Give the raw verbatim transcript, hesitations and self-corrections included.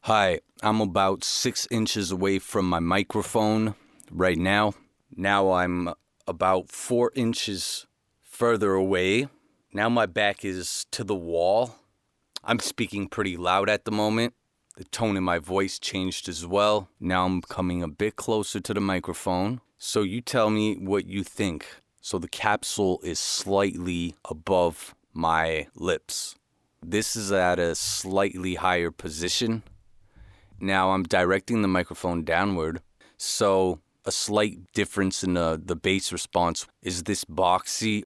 Hi, I'm about six inches away from my microphone right now. Now I'm about four inches further away. Now my back is to the wall. I'm speaking pretty loud at the moment. The tone in my voice changed as well. Now I'm coming a bit closer to the microphone. So you tell me what you think. So the capsule is slightly above my lips. This is at a slightly higher position. Now I'm directing the microphone downward, so a slight difference in the, the bass response. Is this boxy